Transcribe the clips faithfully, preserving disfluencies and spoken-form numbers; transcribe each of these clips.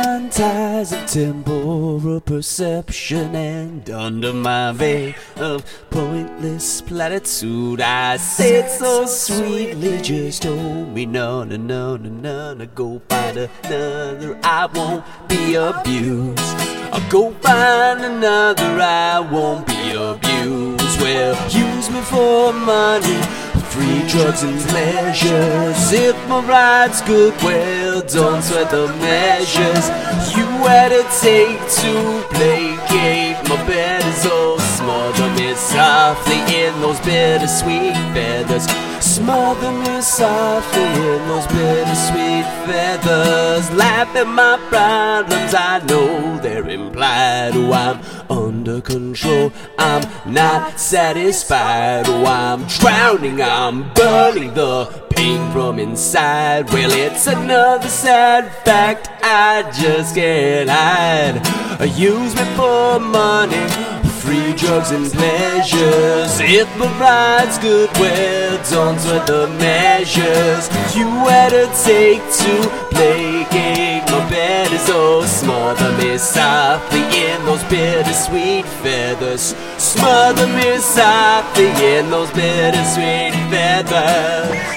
Beyond ties of temporal perception, and under my veil of pointless platitude, I say it so sweetly, just hold me, no, no, no, no, no, no. Go find another, I won't be abused. I'll go find another, I won't be abused. Well, use me for money, free drugs and pleasures. If my ride's good, well, don't sweat the measures. You had to take to placate my bed is all smother me softly in those bittersweet feathers. Smother me softly in those bittersweet feathers. Laugh at my problems, I know they're implied. Oh, I'm under control, I'm not satisfied. Oh, I'm drowning, I'm burning the pain from inside. Well, it's another sad fact I just can't hide. Use me for money, free drugs and pleasures. If my ride's good, well, don't sweat the measures. You had to take to placate my bed is oh, smother me softly in those bittersweet feathers. Smother me softly in those bittersweet feathers.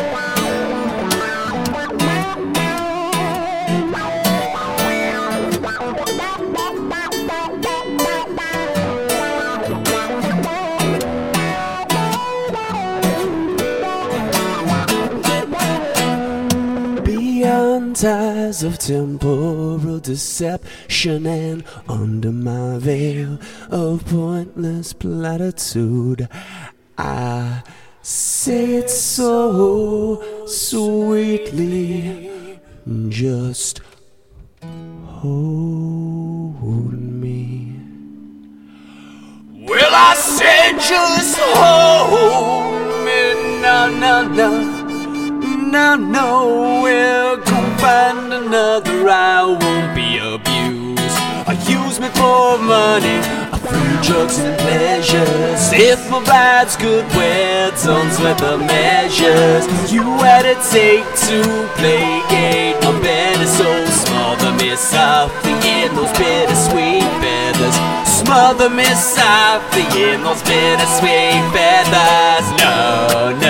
Beyond ties of temporal deception, and under my veil of pointless platitude, I say it so sweetly, just hold me. Well, I said just hold me, no, no, no. No, no, we'll go find another, I won't be abused. I use me for money, I free drugs and pleasures. If my ride's good, well, don't sweat the measures. You had to take to placate my bed is so smother me softly in those bittersweet feathers. Smother me softly in those bittersweet feathers. No, no.